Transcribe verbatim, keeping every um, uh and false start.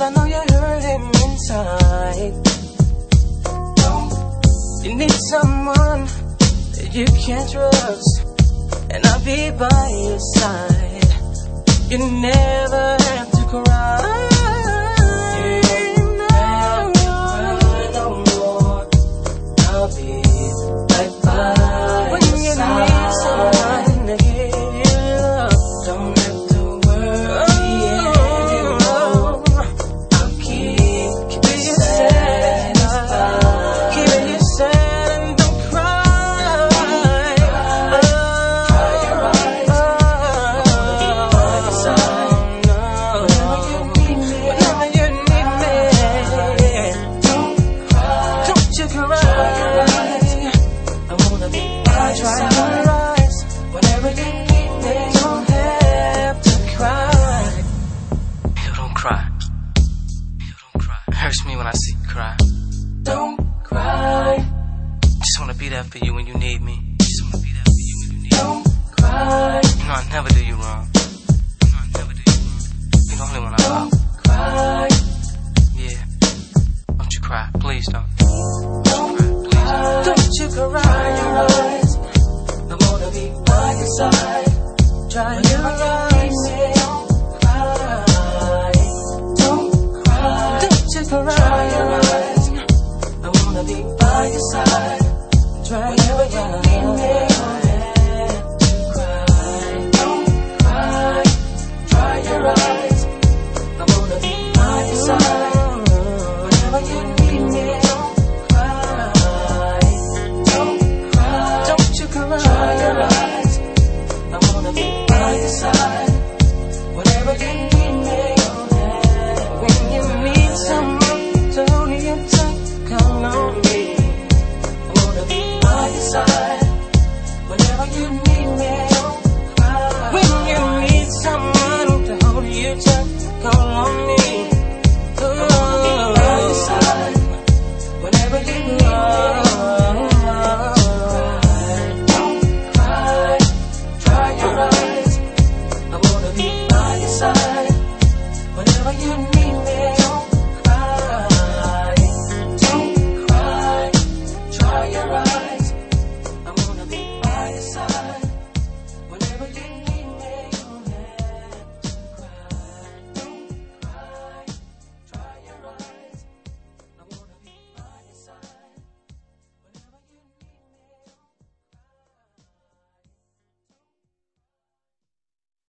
I know you're hurting inside. You need someone that you can trust, and I'll be by your side. You never have to cry. Hurts me when I see you cry. Don't cry. Just wanna be there for you when you need me. Just wanna be there for you when you need me. Don't cry. You know I never do you wrong. You know I never do you wrong. You're the only one I love. Don't cry. Yeah. Don't you cry, please don't. Don't cry, please don't. Don't you cry your eyes. I wanna be by your side. Dry your eyes. Cry your eyes. I wanna be by your side. Try